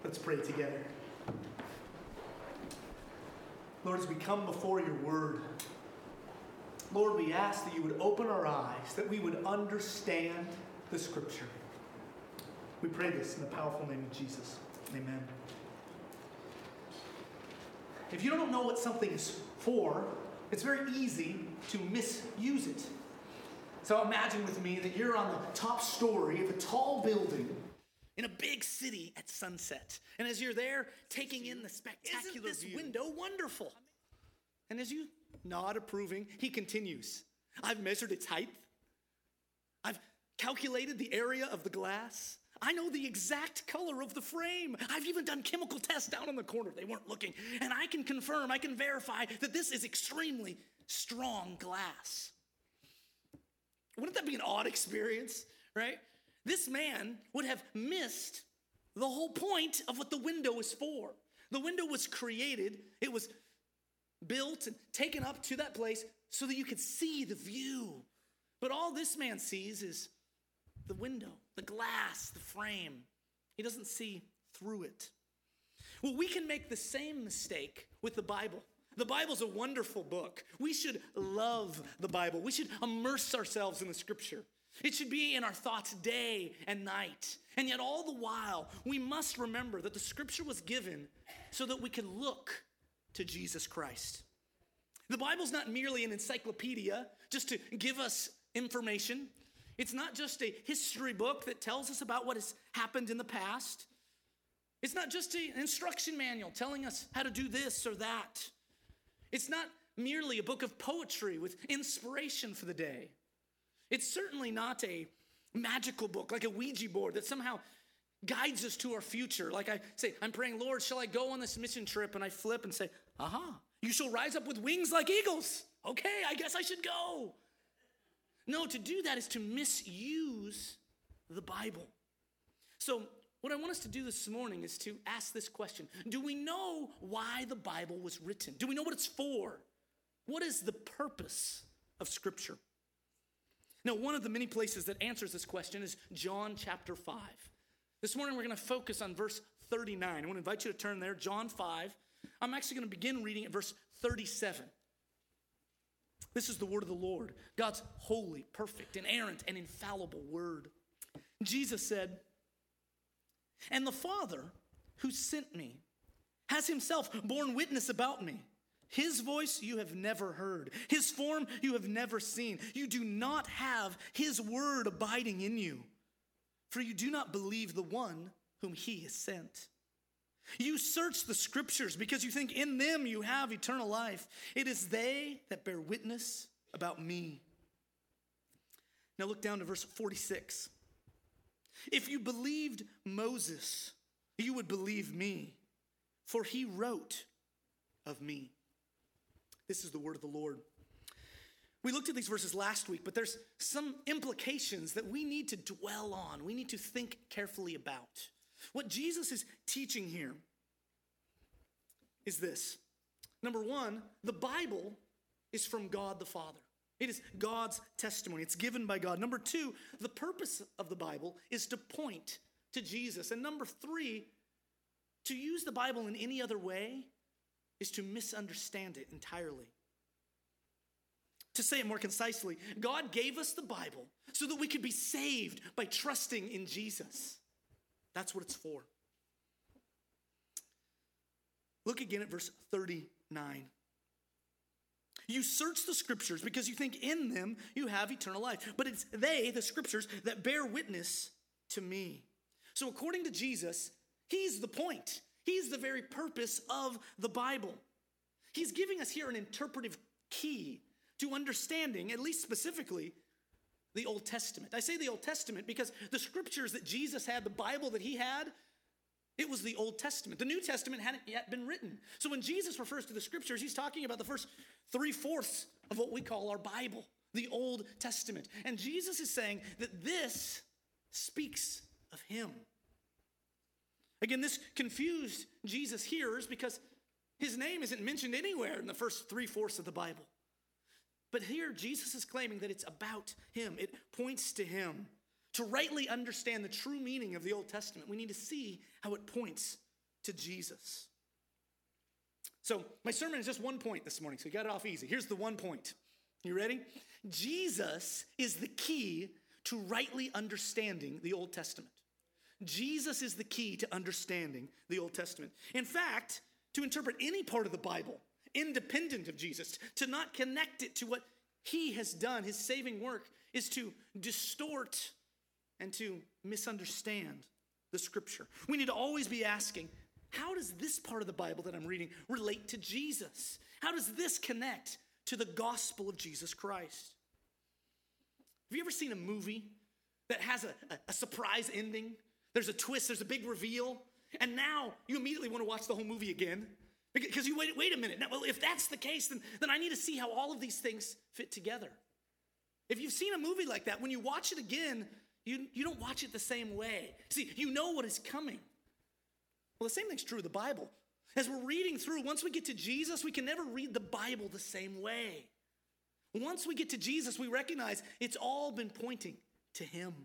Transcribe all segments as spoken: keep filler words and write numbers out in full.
Let's pray together. Lord, as we come before your word, Lord, we ask that you would open our eyes, that we would understand the scripture. We pray this in the powerful name of Jesus. Amen. If you don't know what something is for, it's very easy to misuse it. So imagine with me that you're on the top story of a tall building in a big city at sunset. And as you're there taking in the spectacular Isn't this view, window wonderful? And as you nod approving, he continues, I've measured its height. I've calculated the area of the glass. I know the exact color of the frame. I've even done chemical tests down in the corner. They weren't looking. And I can confirm, I can verify that this is extremely strong glass. Wouldn't that be an odd experience, right? This man would have missed the whole point of what the window is for. The window was created, it was built and taken up to that place so that you could see the view. But all this man sees is the window, the glass, the frame. He doesn't see through it. Well, we can make the same mistake with the Bible. The Bible's a wonderful book. We should love the Bible. We should immerse ourselves in the scripture. It should be in our thoughts day and night. And yet all the while, we must remember that the scripture was given so that we can look to Jesus Christ. The Bible's not merely an encyclopedia just to give us information. It's not just a history book that tells us about what has happened in the past. It's not just an instruction manual telling us how to do this or that. It's not merely a book of poetry with inspiration for the day. It's certainly not a magical book like a Ouija board that somehow guides us to our future. Like I say, I'm praying, Lord, shall I go on this mission trip? And I flip and say, aha, you shall rise up with wings like eagles. Okay, I guess I should go. No, to do that is to misuse the Bible. So what I want us to do this morning is to ask this question. Do we know why the Bible was written? Do we know what it's for? What is the purpose of Scripture? Now, one of the many places that answers this question is John chapter five. This morning, we're going to focus on verse thirty-nine. I want to invite you to turn there, John five. I'm actually going to begin reading at verse thirty-seven. This is the word of the Lord, God's holy, perfect, inerrant, and infallible word. Jesus said, and the Father who sent me has himself borne witness about me. His voice you have never heard. His form you have never seen. You do not have his word abiding in you, for you do not believe the one whom he has sent. You search the scriptures because you think in them you have eternal life. It is they that bear witness about me. Now look down to verse forty-six. If you believed Moses, you would believe me, for he wrote of me. This is the word of the Lord. We looked at these verses last week, but there's some implications that we need to dwell on. We need to think carefully about. What Jesus is teaching here is this. Number one, the Bible is from God the Father. It is God's testimony. It's given by God. Number two, the purpose of the Bible is to point to Jesus. And number three, to use the Bible in any other way is to misunderstand it entirely. To say it more concisely, God gave us the Bible so that we could be saved by trusting in Jesus. That's what it's for. Look again at verse thirty-nine. You search the scriptures because you think in them you have eternal life. But it's they, the scriptures, that bear witness to me. So according to Jesus, he's the point. He's the very purpose of the Bible. He's giving us here an interpretive key to understanding, at least specifically, the Old Testament. I say the Old Testament because the scriptures that Jesus had, the Bible that he had, it was the Old Testament. The New Testament hadn't yet been written. So when Jesus refers to the scriptures, he's talking about the first three-fourths of what we call our Bible, the Old Testament. And Jesus is saying that this speaks of him. Again, this confused Jesus' hearers because his name isn't mentioned anywhere in the first three-fourths of the Bible. But here, Jesus is claiming that it's about him. It points to him. To rightly understand the true meaning of the Old Testament, we need to see how it points to Jesus. So my sermon is just one point this morning, so you got it off easy. Here's the one point. You ready? Jesus is the key to rightly understanding the Old Testament. Jesus is the key to understanding the Old Testament. In fact, to interpret any part of the Bible independent of Jesus, to not connect it to what he has done, his saving work, is to distort and to misunderstand the scripture. We need to always be asking, how does this part of the Bible that I'm reading relate to Jesus? How does this connect to the gospel of Jesus Christ? Have you ever seen a movie that has a, a, a surprise ending? There's a twist, there's a big reveal, and now you immediately want to watch the whole movie again because you wait, wait a minute. Now, well, if that's the case, then, then I need to see how all of these things fit together. If you've seen a movie like that, when you watch it again, you, you don't watch it the same way. See, you know what is coming. Well, the same thing's true of the Bible. As we're reading through, once we get to Jesus, we can never read the Bible the same way. Once we get to Jesus, we recognize it's all been pointing to him.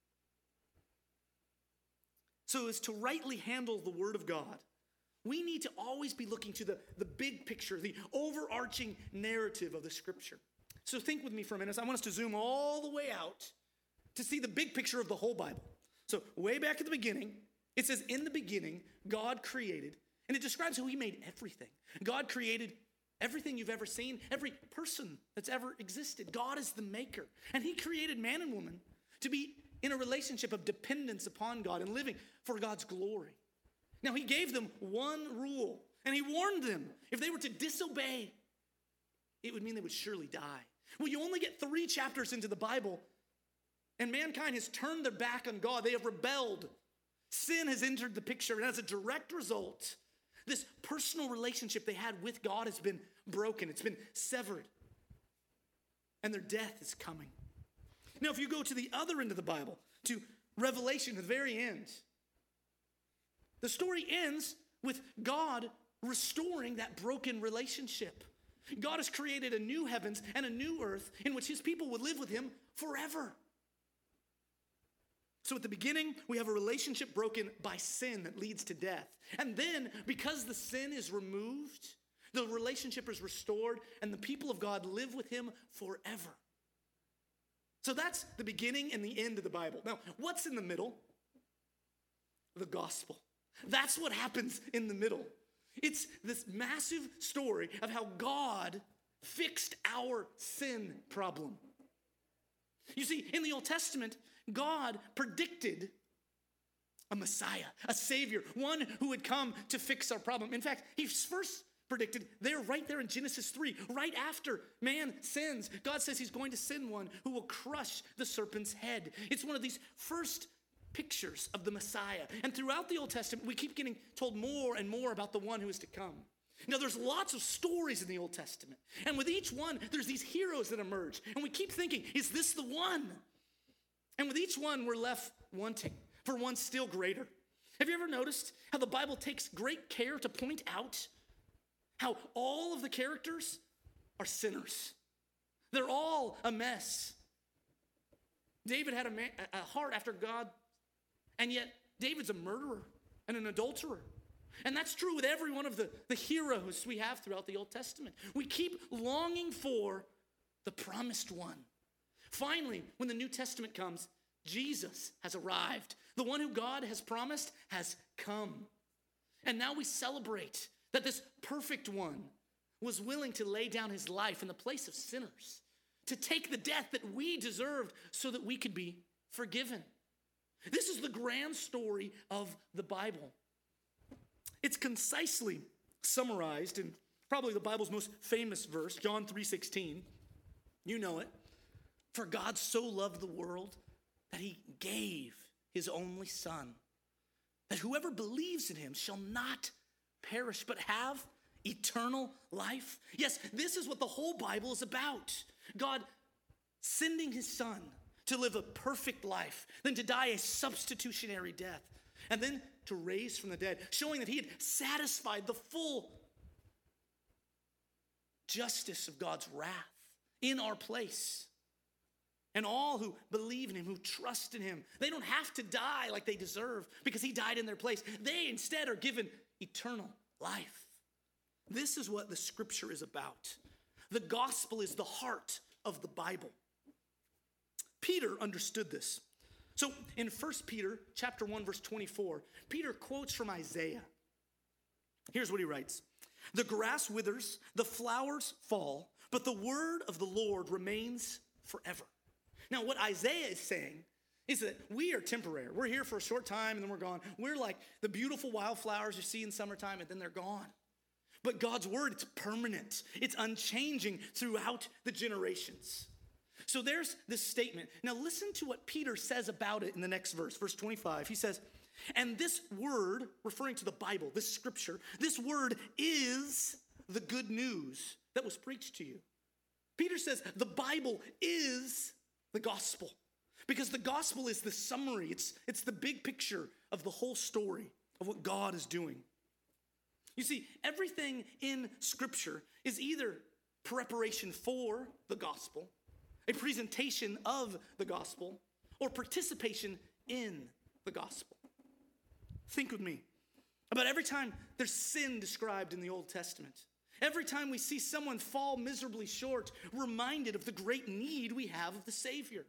So as to rightly handle the Word of God, we need to always be looking to the, the big picture, the overarching narrative of the Scripture. So think with me for a minute. I want us to zoom all the way out to see the big picture of the whole Bible. So way back at the beginning, it says, in the beginning, God created, and it describes how he made everything. God created everything you've ever seen, every person that's ever existed. God is the maker, and he created man and woman to be in a relationship of dependence upon God and living for God's glory. Now, he gave them one rule, and he warned them if they were to disobey, it would mean they would surely die. Well, you only get three chapters into the Bible, and mankind has turned their back on God. They have rebelled. Sin has entered the picture, and as a direct result, this personal relationship they had with God has been broken. It's been severed, and their death is coming. Now, if you go to the other end of the Bible, to Revelation, at the very end, the story ends with God restoring that broken relationship. God has created a new heavens and a new earth in which his people would live with him forever. So at the beginning, we have a relationship broken by sin that leads to death. And then, because the sin is removed, the relationship is restored, and the people of God live with him forever. So that's the beginning and the end of the Bible. Now, what's in the middle? The gospel. That's what happens in the middle. It's this massive story of how God fixed our sin problem. You see, in the Old Testament, God predicted a Messiah, a Savior, one who would come to fix our problem. In fact, he first predicted there, right there in Genesis three, right after man sins, God says he's going to send one who will crush the serpent's head. It's one of these first pictures of the Messiah. And throughout the Old Testament, we keep getting told more and more about the one who is to come. Now, there's lots of stories in the Old Testament. And with each one, there's these heroes that emerge. And we keep thinking, is this the one? And with each one, we're left wanting for one still greater. Have you ever noticed how the Bible takes great care to point out how all of the characters are sinners? They're all a mess. David had a, man, a heart after God, and yet David's a murderer and an adulterer. And that's true with every one of the, the heroes we have throughout the Old Testament. We keep longing for the promised one. Finally, when the New Testament comes, Jesus has arrived. The one who God has promised has come. And now we celebrate that this perfect one was willing to lay down his life in the place of sinners, to take the death that we deserved so that we could be forgiven. This is the grand story of the Bible. It's concisely summarized in probably the Bible's most famous verse, John three sixteen. You know it. For God so loved the world that he gave his only son, that whoever believes in him shall not perish, but have eternal life. Yes, this is what the whole Bible is about. God sending his son to live a perfect life, then to die a substitutionary death, and then to raise from the dead, showing that he had satisfied the full justice of God's wrath in our place. And all who believe in him, who trust in him, they don't have to die like they deserve because he died in their place. They instead are given eternal life. This is what the scripture is about. The gospel is the heart of the Bible. Peter understood this. So in First Peter chapter one, verse twenty-four, Peter quotes from Isaiah. Here's what he writes. The grass withers, the flowers fall, but the word of the Lord remains forever. Now, what Isaiah is saying is that we are temporary. We're here for a short time and then we're gone. We're like the beautiful wildflowers you see in summertime and then they're gone. But God's word, it's permanent. It's unchanging throughout the generations. So there's this statement. Now listen to what Peter says about it in the next verse, verse twenty-five. He says, and this word, referring to the Bible, this scripture, this word is the good news that was preached to you. Peter says the Bible is the gospel because the gospel is the summary. It's, it's the big picture of the whole story of what God is doing. You see, everything in scripture is either preparation for the gospel, a presentation of the gospel, or participation in the gospel. Think with me about every time there's sin described in the Old Testament. Every time we see someone fall miserably short, we're reminded of the great need we have of the Savior.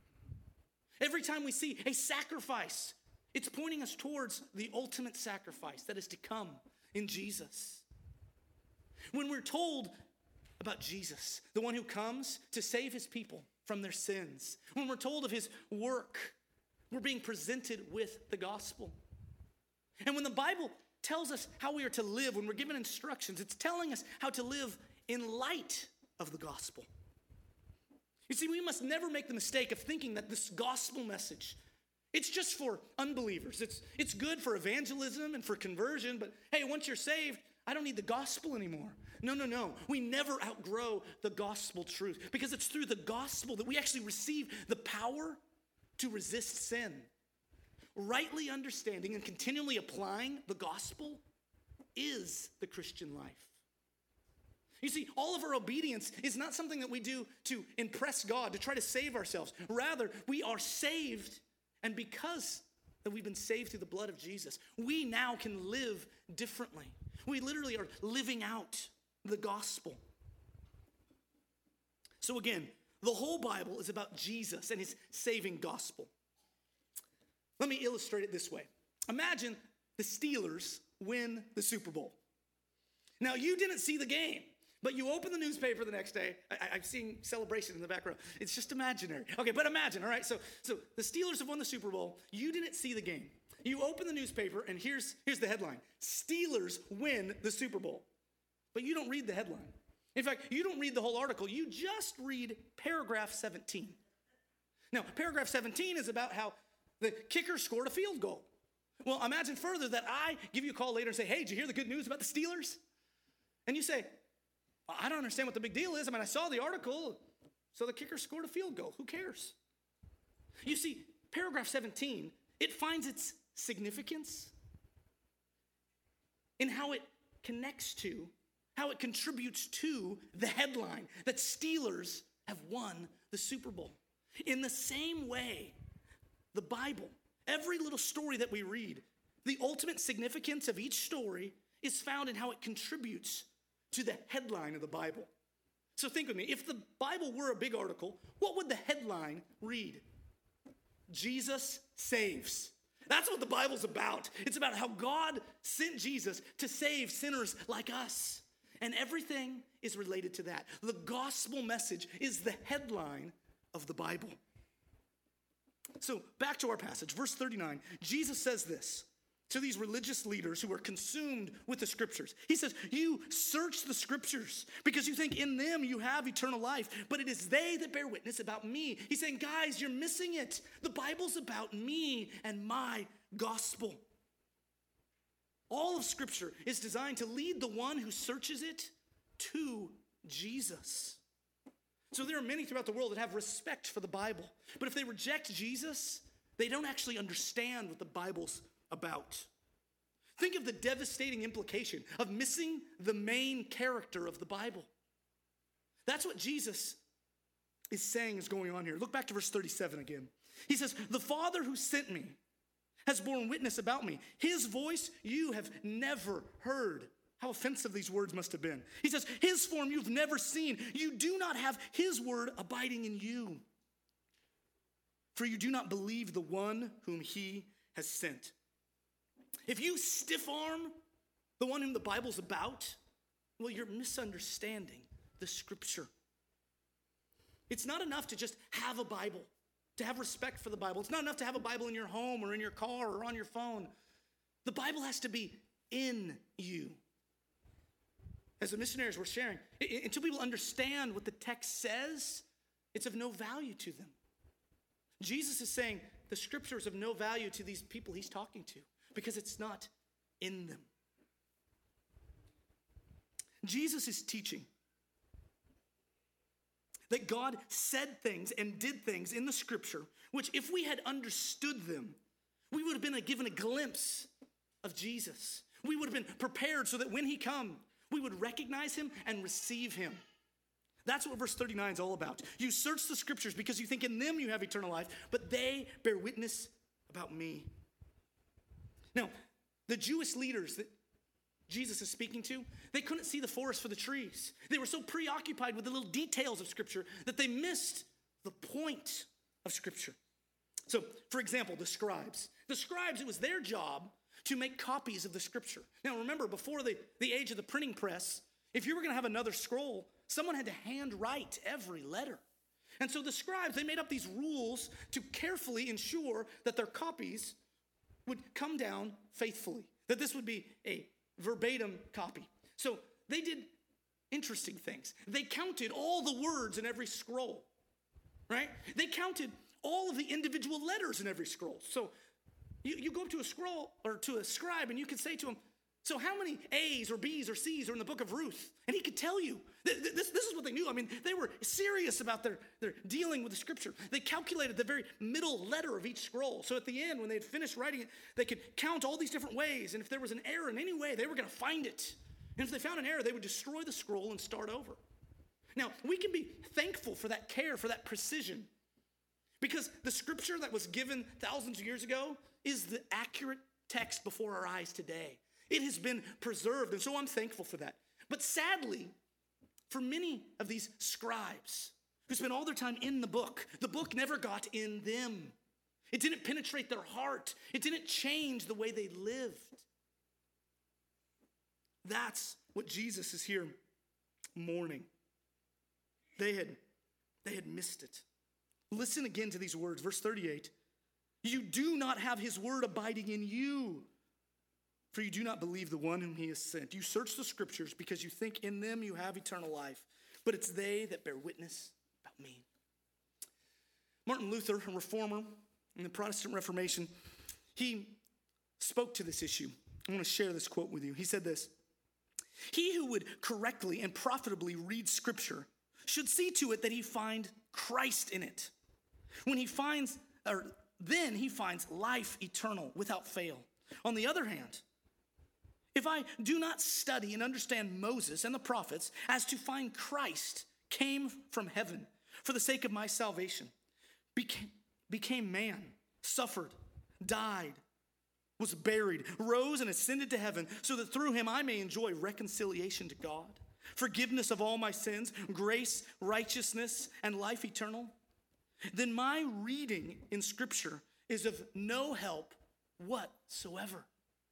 Every time we see a sacrifice, it's pointing us towards the ultimate sacrifice that is to come in Jesus. When we're told about Jesus, the one who comes to save his people from their sins, when we're told of his work, we're being presented with the gospel. And when the Bible tells us how we are to live, when we're given instructions, it's telling us how to live in light of the gospel. You see, we must never make the mistake of thinking that this gospel message, it's just for unbelievers. It's, it's good for evangelism and for conversion, but hey, once you're saved, I don't need the gospel anymore. No, no, no. We never outgrow the gospel truth because it's through the gospel that we actually receive the power to resist sin. Rightly understanding and continually applying the gospel is the Christian life. You see, all of our obedience is not something that we do to impress God, to try to save ourselves. Rather, we are saved, and because that we've been saved through the blood of Jesus, we now can live differently. We literally are living out the gospel. So again, the whole Bible is about Jesus and his saving gospel. Let me illustrate it this way. Imagine the Steelers win the Super Bowl. Now, you didn't see the game, but you open the newspaper the next day. I, I'm seeing celebration in the background. It's just imaginary. Okay, but imagine, all right? So, so the Steelers have won the Super Bowl. You didn't see the game. You open the newspaper, and here's, here's the headline. Steelers win the Super Bowl. But you don't read the headline. In fact, you don't read the whole article. You just read paragraph seventeen. Now, paragraph seventeen is about how the kicker scored a field goal. Well, imagine further that I give you a call later and say, hey, did you hear the good news about the Steelers? And you say, I don't understand what the big deal is. I mean, I saw the article. So the kicker scored a field goal. Who cares? You see, paragraph seventeen, it finds its significance in how it connects to, how it contributes to the headline that Steelers have won the Super Bowl. In the same way, the Bible, every little story that we read, the ultimate significance of each story is found in how it contributes to the headline of the Bible. So think with me, if the Bible were a big article, what would the headline read? Jesus saves. That's what the Bible's about. It's about how God sent Jesus to save sinners like us. And everything is related to that. The gospel message is the headline of the Bible. So back to our passage, verse thirty-nine. Jesus says this to these religious leaders who are consumed with the scriptures. He says, you search the scriptures because you think in them you have eternal life, but it is they that bear witness about me. He's saying, guys, you're missing it. The Bible's about me and my gospel. All of scripture is designed to lead the one who searches it to Jesus. So there are many throughout the world that have respect for the Bible, but if they reject Jesus, they don't actually understand what the Bible's about. Think of the devastating implication of missing the main character of the Bible. That's what Jesus is saying is going on here. Look back to verse thirty-seven again. He says, the Father who sent me has borne witness about me. His voice you have never heard. How offensive these words must have been. He says, his form you've never seen. You do not have his word abiding in you. For you do not believe the one whom he has sent. If you stiff arm the one whom the Bible's about, well, you're misunderstanding the scripture. It's not enough to just have a Bible, to have respect for the Bible. It's not enough to have a Bible in your home or in your car or on your phone. The Bible has to be in you. As the missionaries were sharing, until people understand what the text says, it's of no value to them. Jesus is saying the scripture is of no value to these people he's talking to because it's not in them. Jesus is teaching that God said things and did things in the scripture, which if we had understood them, we would have been given a glimpse of Jesus. We would have been prepared so that when he come, we would recognize him and receive him. That's what verse thirty-nine is all about. You search the scriptures because you think in them you have eternal life, but they bear witness about me. Now, the Jewish leaders that Jesus is speaking to, they couldn't see the forest for the trees. They were so preoccupied with the little details of scripture that they missed the point of scripture. So, for example, the scribes. The scribes, it was their job to make copies of the scripture. Now remember, before the, the age of the printing press, if you were going to have another scroll, someone had to handwrite every letter. And so the scribes, they made up these rules to carefully ensure that their copies would come down faithfully, that this would be a verbatim copy. So they did interesting things. They counted all the words in every scroll, right? They counted all of the individual letters in every scroll. So You, you go up to a scroll or to a scribe and you could say to him, so how many A's or B's or C's are in the book of Ruth? And he could tell you. This, this is what they knew. I mean, they were serious about their, their dealing with the scripture. They calculated the very middle letter of each scroll. So at the end, when they had finished writing it, they could count all these different ways. And if there was an error in any way, they were going to find it. And if they found an error, they would destroy the scroll and start over. Now, we can be thankful for that care, for that precision. Because the scripture that was given thousands of years ago is the accurate text before our eyes today. It has been preserved, and so I'm thankful for that. But sadly, for many of these scribes who spent all their time in the book, the book never got in them. It didn't penetrate their heart. It didn't change the way they lived. That's what Jesus is here mourning. They had, they had missed it. Listen again to these words, verse thirty-eight. You do not have his word abiding in you, for you do not believe the one whom he has sent. You search the scriptures because you think in them you have eternal life, but it's they that bear witness about me. Martin Luther, a reformer in the Protestant Reformation, he spoke to this issue. I want to share this quote with you. He said this: he who would correctly and profitably read scripture should see to it that he find Christ in it. When he finds, or then he finds life eternal without fail. On the other hand, if I do not study and understand Moses and the prophets as to find Christ came from heaven for the sake of my salvation, became, became man, suffered, died, was buried, rose and ascended to heaven so that through him I may enjoy reconciliation to God, forgiveness of all my sins, grace, righteousness, and life eternal, then my reading in scripture is of no help whatsoever.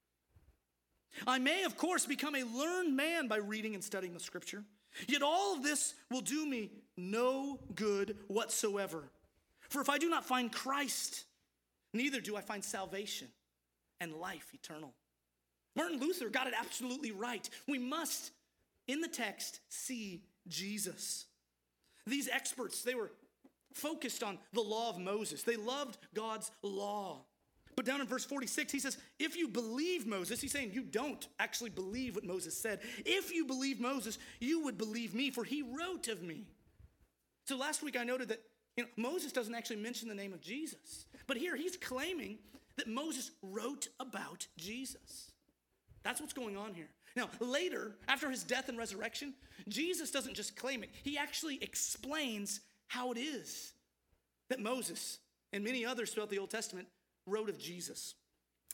I may, of course, become a learned man by reading and studying the scripture, yet all of this will do me no good whatsoever. For if I do not find Christ, neither do I find salvation and life eternal. Martin Luther got it absolutely right. We must, in the text, see Jesus. These experts, they were focused on the law of Moses. They loved God's law. But down in verse forty-six, he says, if you believe Moses, he's saying you don't actually believe what Moses said. If you believe Moses, you would believe me, for he wrote of me. So last week I noted that you know, Moses doesn't actually mention the name of Jesus. But here he's claiming that Moses wrote about Jesus. That's what's going on here. Now, later, after his death and resurrection, Jesus doesn't just claim it. He actually explains how it is that Moses and many others throughout the Old Testament wrote of Jesus.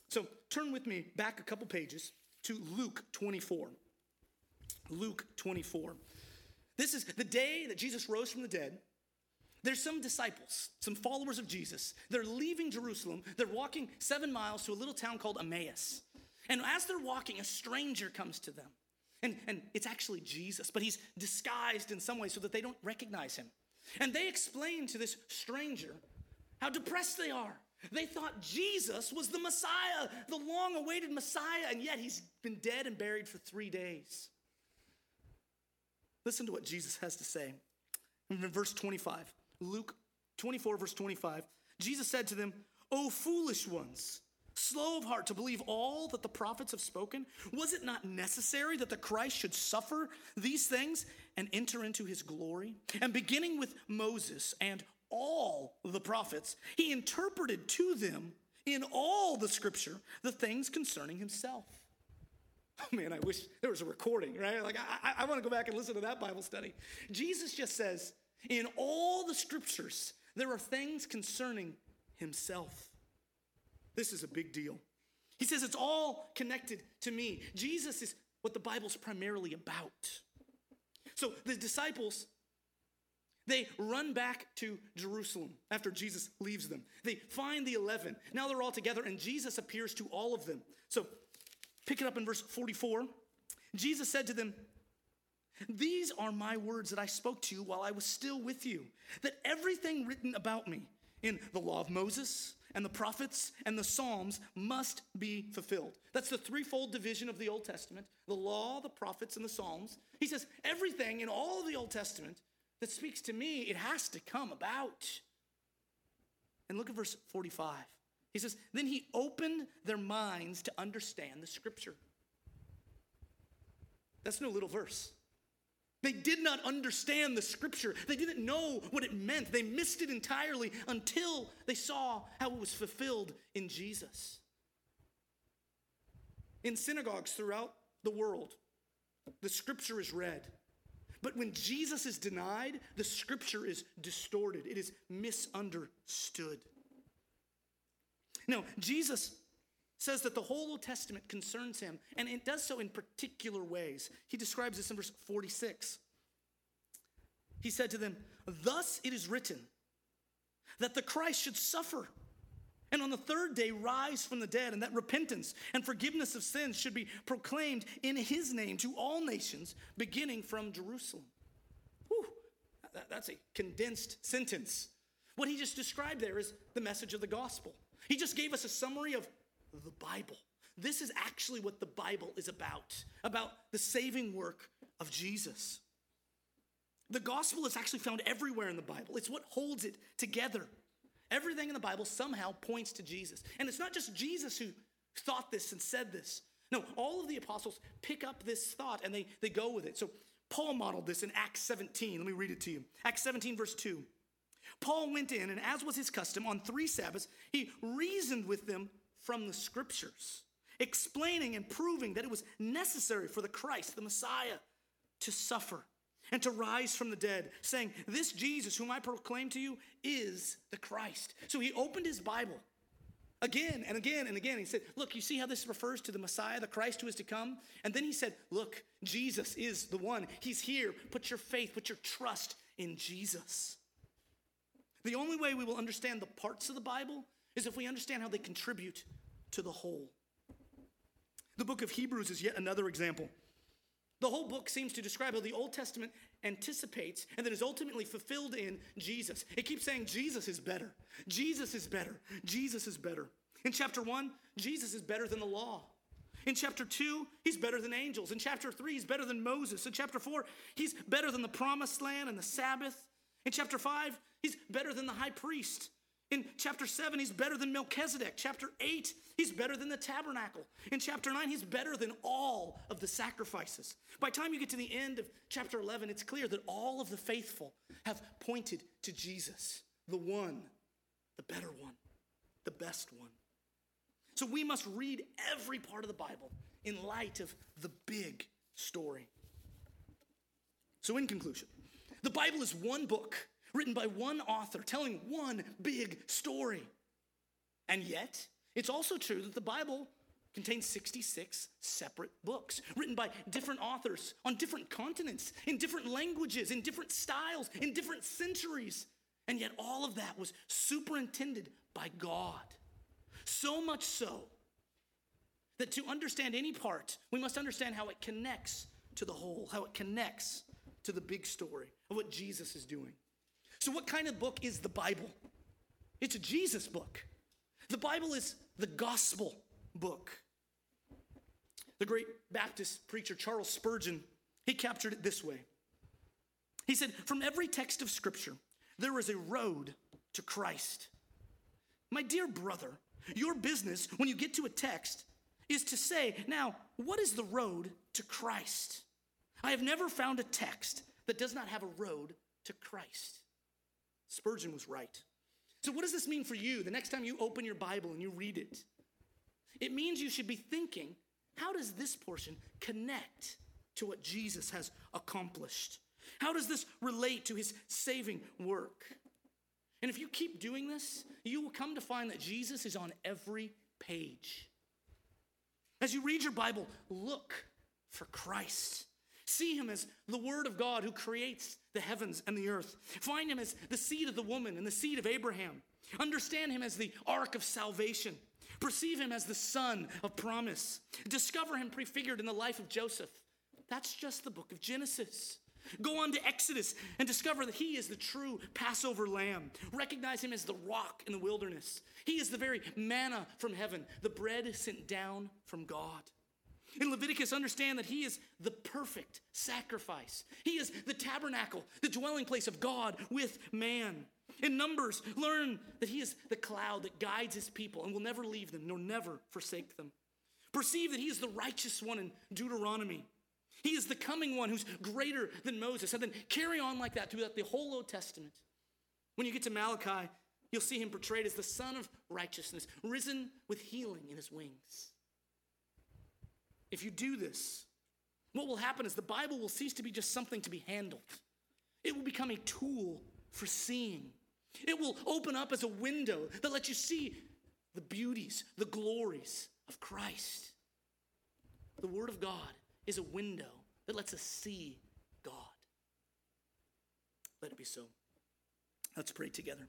So turn with me back a couple pages to Luke twenty-four. Luke twenty-four. This is the day that Jesus rose from the dead. There's some disciples, some followers of Jesus. They're leaving Jerusalem. They're walking seven miles to a little town called Emmaus. And as they're walking, a stranger comes to them. And, and it's actually Jesus, but he's disguised in some way so that they don't recognize him. And they explain to this stranger how depressed they are. They thought Jesus was the Messiah, the long-awaited Messiah, and yet he's been dead and buried for three days. Listen to what Jesus has to say. In verse twenty-five, Luke twenty-four, verse twenty-five, Jesus said to them, "O foolish ones, slow of heart to believe all that the prophets have spoken. Was it not necessary that the Christ should suffer these things and enter into his glory?" And beginning with Moses and all the prophets, he interpreted to them in all the scripture the things concerning himself. Oh man, I wish there was a recording, right? Like I, I want to go back and listen to that Bible study. Jesus just says, in all the scriptures, there are things concerning himself. This is a big deal. He says it's all connected to me. Jesus is what the Bible's primarily about. So the disciples, they run back to Jerusalem after Jesus leaves them. They find the eleven. Now they're all together, and Jesus appears to all of them. So pick it up in verse forty-four. Jesus said to them, "These are my words that I spoke to you while I was still with you, that everything written about me in the law of Moses and the prophets and the Psalms must be fulfilled." That's the threefold division of the Old Testament: the law, the prophets, and the Psalms. He says everything in all of the Old Testament that speaks to me, it has to come about. And look at verse forty-five. He says, "Then he opened their minds to understand the scripture." That's no little verse. They did not understand the scripture. They didn't know what it meant. They missed it entirely until they saw how it was fulfilled in Jesus. In synagogues throughout the world, the scripture is read. But when Jesus is denied, the scripture is distorted. It is misunderstood. Now, Jesus says that the whole Old Testament concerns him, and it does so in particular ways. He describes this in verse forty-six. He said to them, "Thus it is written that the Christ should suffer and on the third day rise from the dead, and that repentance and forgiveness of sins should be proclaimed in his name to all nations, beginning from Jerusalem." Whew, that, that's a condensed sentence. What he just described there is the message of the gospel. He just gave us a summary of the Bible. This is actually what the Bible is about, about the saving work of Jesus. The gospel is actually found everywhere in the Bible. It's what holds it together. Everything in the Bible somehow points to Jesus. And it's not just Jesus who thought this and said this. No, all of the apostles pick up this thought and they, they go with it. So Paul modeled this in Acts seventeen. Let me read it to you. Acts seventeen, verse two. Paul went in, and as was his custom, on three Sabbaths, he reasoned with them from the scriptures, explaining and proving that it was necessary for the Christ, the Messiah, to suffer and to rise from the dead, saying, "This Jesus whom I proclaim to you is the Christ." So he opened his Bible again and again and again. He said, look, you see how this refers to the Messiah, the Christ who is to come? And then he said, look, Jesus is the one. He's here. Put your faith, put your trust in Jesus. The only way we will understand the parts of the Bible is if we understand how they contribute to the whole. The book of Hebrews is yet another example. The whole book seems to describe how the Old Testament anticipates and then is ultimately fulfilled in Jesus. It keeps saying Jesus is better. Jesus is better. Jesus is better. In chapter one, Jesus is better than the law. In chapter two, he's better than angels. In chapter three, he's better than Moses. In chapter four, he's better than the promised land and the Sabbath. In chapter five, he's better than the high priest. In chapter seven, he's better than Melchizedek. Chapter eight, he's better than the tabernacle. In chapter nine, he's better than all of the sacrifices. By the time you get to the end of chapter eleven, it's clear that all of the faithful have pointed to Jesus, the one, the better one, the best one. So we must read every part of the Bible in light of the big story. So in conclusion, the Bible is one book written by one author telling one big story. And yet, It's also true that the Bible contains sixty-six separate books written by different authors on different continents, in different languages, in different styles, in different centuries. And yet all of that was superintended by God. So much so that to understand any part, we must understand how it connects to the whole, how it connects to the big story of what Jesus is doing. So what kind of book is the Bible? It's a Jesus book. The Bible is the gospel book. The great Baptist preacher Charles Spurgeon, he captured it this way. He said, from every text of Scripture, there is a road to Christ. My dear brother, your business when you get to a text is to say, now, what is the road to Christ? I have never found a text that does not have a road to Christ. Spurgeon was right. So what does this mean for you the next time you open your Bible and you read it? It means you should be thinking, how does this portion connect to what Jesus has accomplished? How does this relate to his saving work? And if you keep doing this, you will come to find that Jesus is on every page. As you read your Bible, look for Christ. See him as the Word of God who creates the heavens and the earth. Find him as the seed of the woman and the seed of Abraham. Understand him as the ark of salvation. Perceive him as the son of promise. Discover him prefigured in the life of Joseph. That's just the book of Genesis. Go on to Exodus and discover that he is the true Passover lamb. Recognize him as the rock in the wilderness. He is the very manna from heaven, the bread sent down from God. In Leviticus, understand that he is the perfect sacrifice. He is the tabernacle, the dwelling place of God with man. In Numbers, learn that he is the cloud that guides his people and will never leave them nor never forsake them. Perceive that he is the righteous one in Deuteronomy. He is the coming one who's greater than Moses. And then carry on like that throughout the whole Old Testament. When you get to Malachi, you'll see him portrayed as the Son of righteousness, risen with healing in his wings. If you do this, what will happen is the Bible will cease to be just something to be handled. It will become a tool for seeing. It will open up as a window that lets you see the beauties, the glories of Christ. The Word of God is a window that lets us see God. Let it be so. Let's pray together.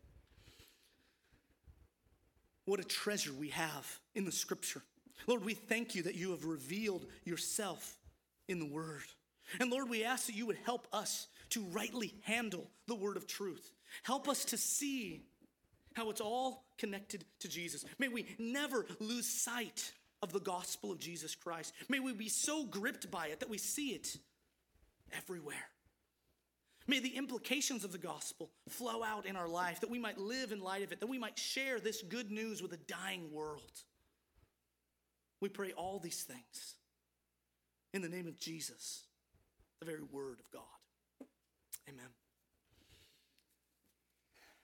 What a treasure we have in the Scripture. Lord, we thank you that you have revealed yourself in the Word. And Lord, we ask that you would help us to rightly handle the word of truth. Help us to see how it's all connected to Jesus. May we never lose sight of the gospel of Jesus Christ. May we be so gripped by it that we see it everywhere. May the implications of the gospel flow out in our life, that we might live in light of it, that we might share this good news with a dying world. We pray all these things in the name of Jesus, the very word of God. Amen.